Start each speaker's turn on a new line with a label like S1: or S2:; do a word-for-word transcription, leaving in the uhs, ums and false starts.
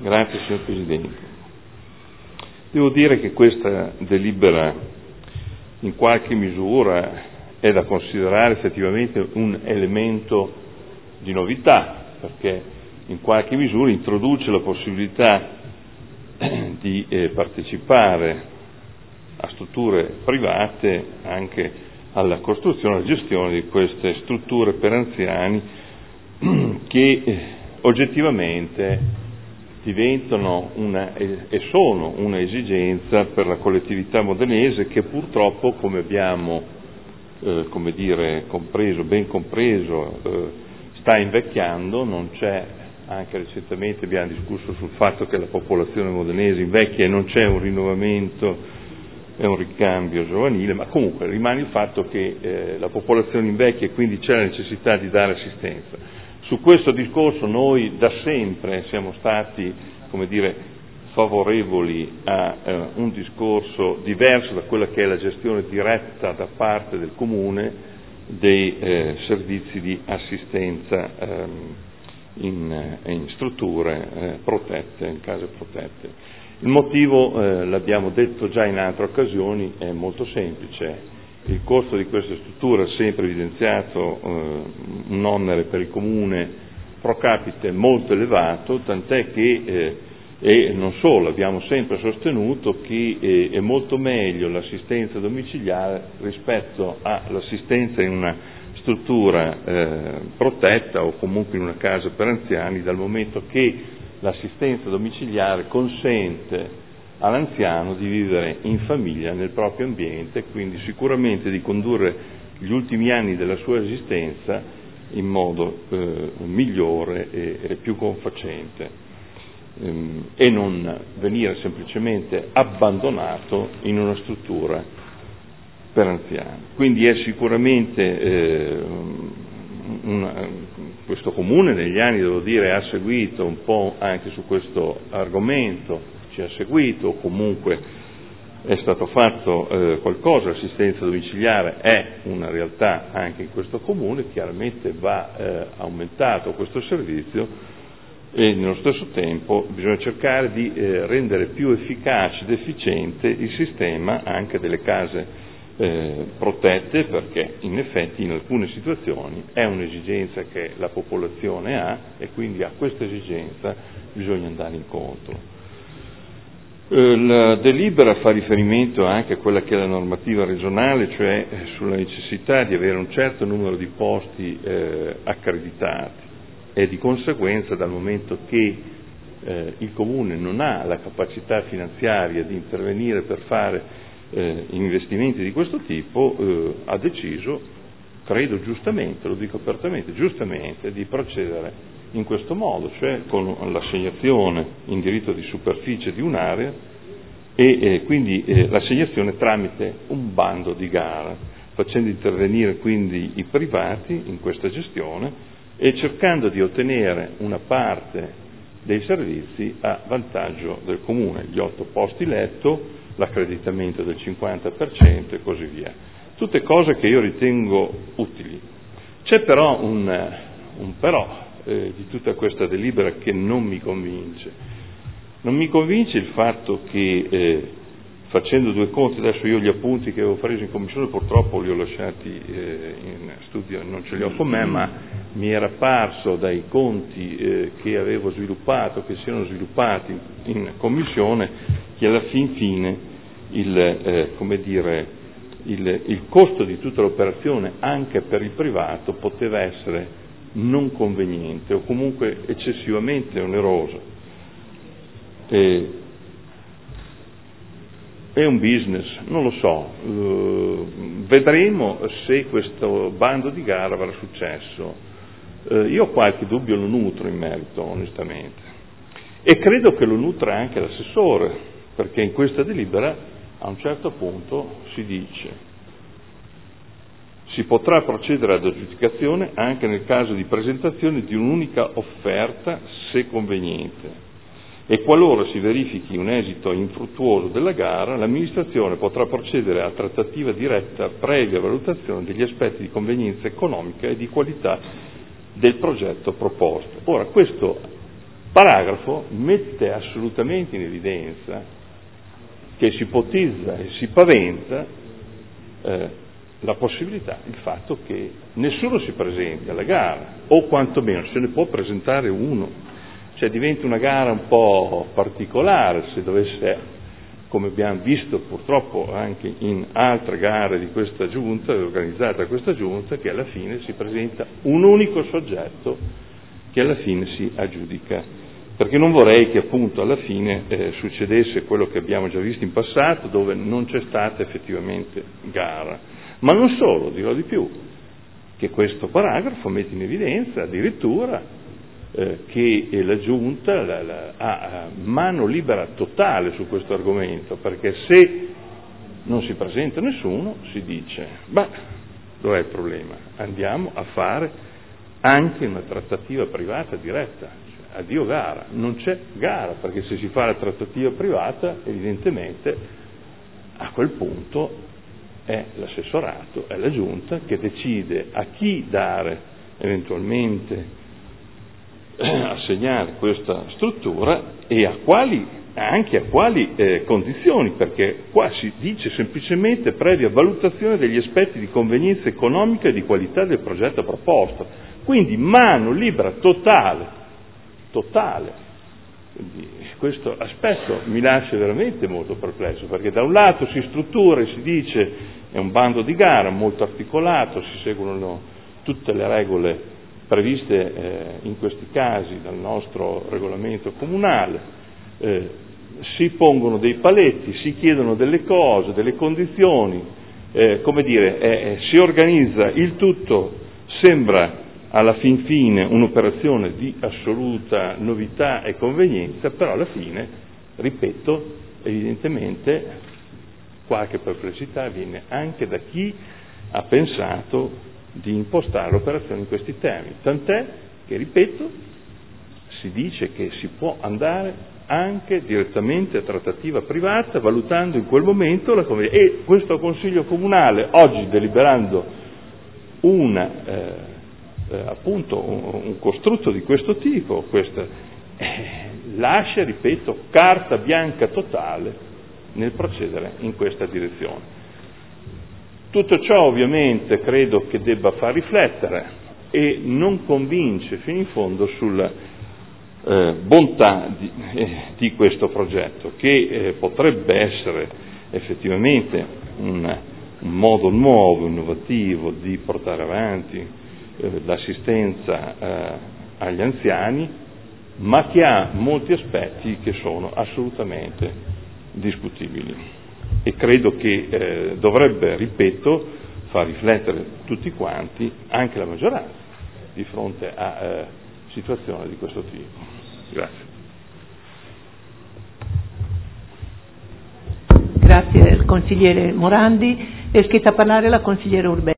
S1: Grazie signor Presidente. Devo dire che questa delibera in qualche misura è da considerare effettivamente un elemento di novità, perché in qualche misura introduce la possibilità di eh, partecipare a strutture private anche alla costruzione e alla gestione di queste strutture per anziani che eh, oggettivamente diventano una, e sono una esigenza per la collettività modenese che purtroppo, come abbiamo eh, come dire, compreso, ben compreso, eh, sta invecchiando. Non c'è, anche recentemente abbiamo discusso sul fatto che la popolazione modenese invecchia e non c'è un rinnovamento e un ricambio giovanile, ma comunque rimane il fatto che eh, la popolazione invecchia e quindi c'è la necessità di dare assistenza. Su questo discorso noi da sempre siamo stati, come dire, favorevoli a eh, un discorso diverso da quella che è la gestione diretta da parte del Comune dei eh, servizi di assistenza ehm, in, in strutture eh, protette, in case protette. Il motivo, eh, l'abbiamo detto già in altre occasioni, è molto semplice. Il costo di queste strutture ha sempre evidenziato eh, un onere per il Comune pro capite molto elevato, tant'è che, eh, e non solo, abbiamo sempre sostenuto che eh, è molto meglio l'assistenza domiciliare rispetto all'assistenza in una struttura eh, protetta o comunque in una casa per anziani, dal momento che l'assistenza domiciliare consente all'anziano di vivere in famiglia nel proprio ambiente, quindi sicuramente di condurre gli ultimi anni della sua esistenza in modo eh, migliore e, e più confacente ehm, e non venire semplicemente abbandonato in una struttura per anziani. Quindi è sicuramente eh, una, questo Comune negli anni, devo dire, ha seguito un po' anche su questo argomento, ci ha seguito, o comunque è stato fatto eh, qualcosa. L'assistenza domiciliare è una realtà anche in questo Comune, chiaramente va eh, aumentato questo servizio e nello stesso tempo bisogna cercare di eh, rendere più efficace ed efficiente il sistema anche delle case eh, protette, perché in effetti in alcune situazioni è un'esigenza che la popolazione ha e quindi a questa esigenza bisogna andare incontro. La delibera fa riferimento anche a quella che è la normativa regionale, cioè sulla necessità di avere un certo numero di posti eh, accreditati e di conseguenza, dal momento che eh, il Comune non ha la capacità finanziaria di intervenire per fare eh, investimenti di questo tipo, eh, ha deciso, credo giustamente, lo dico apertamente, giustamente, di procedere in questo modo, cioè con l'assegnazione in diritto di superficie di un'area e eh, quindi eh, l'assegnazione tramite un bando di gara, facendo intervenire quindi i privati in questa gestione e cercando di ottenere una parte dei servizi a vantaggio del Comune, gli otto posti letto, l'accreditamento del cinquanta per cento e così via. Tutte cose che io ritengo utili. C'è però un, un però Eh, di tutta questa delibera che non mi convince. Non mi convince il fatto che, eh, facendo due conti, adesso io gli appunti che avevo preso in commissione purtroppo li ho lasciati eh, in studio, non ce li ho con me, ma mi era parso dai conti eh, che avevo sviluppato, che si erano sviluppati in commissione, che alla fin fine il, eh, come dire, il, il costo di tutta l'operazione anche per il privato poteva essere non conveniente o comunque eccessivamente oneroso. E, è un business, non lo so, uh, vedremo se questo bando di gara avrà successo. Uh, io qualche dubbio lo nutro in merito, onestamente, e credo che lo nutra anche l'assessore, perché in questa delibera a un certo punto si dice: si potrà procedere ad aggiudicazione anche nel caso di presentazione di un'unica offerta se conveniente e qualora si verifichi un esito infruttuoso della gara, l'amministrazione potrà procedere a trattativa diretta previa valutazione degli aspetti di convenienza economica e di qualità del progetto proposto. Ora, questo paragrafo mette assolutamente in evidenza che si ipotizza e si paventa eh, la possibilità, il fatto che nessuno si presenti alla gara, o quantomeno se ne può presentare uno, cioè diventa una gara un po' particolare se dovesse, come abbiamo visto purtroppo anche in altre gare di questa giunta, organizzata questa giunta, che alla fine si presenta un unico soggetto che alla fine si aggiudica. Perché non vorrei che appunto alla fine eh, succedesse quello che abbiamo già visto in passato, dove non c'è stata effettivamente gara. Ma non solo, dirò di più, che questo paragrafo mette in evidenza addirittura eh, che la Giunta la, la, ha mano libera totale su questo argomento, perché se non si presenta nessuno si dice, beh, dov'è il problema? Andiamo a fare anche una trattativa privata diretta. Addio gara, non c'è gara, perché se si fa la trattativa privata evidentemente a quel punto è l'assessorato, è la giunta che decide a chi dare eventualmente eh, assegnare questa struttura e a quali, anche a quali eh, condizioni, perché qua si dice semplicemente previa valutazione degli aspetti di convenienza economica e di qualità del progetto proposto, quindi mano libera totale totale. Quindi questo aspetto mi lascia veramente molto perplesso, perché da un lato si struttura e si dice è un bando di gara molto articolato, si seguono tutte le regole previste eh, in questi casi dal nostro regolamento comunale, eh, si pongono dei paletti, si chiedono delle cose, delle condizioni, eh, come dire, eh, si organizza il tutto, sembra alla fin fine un'operazione di assoluta novità e convenienza, però alla fine, ripeto, evidentemente qualche perplessità viene anche da chi ha pensato di impostare l'operazione in questi termini, tant'è che, ripeto, si dice che si può andare anche direttamente a trattativa privata, valutando in quel momento la convenienza. E questo Consiglio Comunale, oggi deliberando una eh, Eh, appunto un, un costrutto di questo tipo, questa, eh, lascia, ripeto, carta bianca totale nel procedere in questa direzione. Tutto ciò ovviamente credo che debba far riflettere e non convince fino in fondo sulla eh, bontà di, eh, di questo progetto, che eh, potrebbe essere effettivamente un, un modo nuovo, innovativo di portare avanti l'assistenza eh, agli anziani, ma che ha molti aspetti che sono assolutamente discutibili e credo che eh, dovrebbe, ripeto, far riflettere tutti quanti, anche la maggioranza, di fronte a eh, situazioni di questo tipo. Grazie.
S2: Grazie al consigliere Morandi. È iscritta a parlare la consigliera Urbani.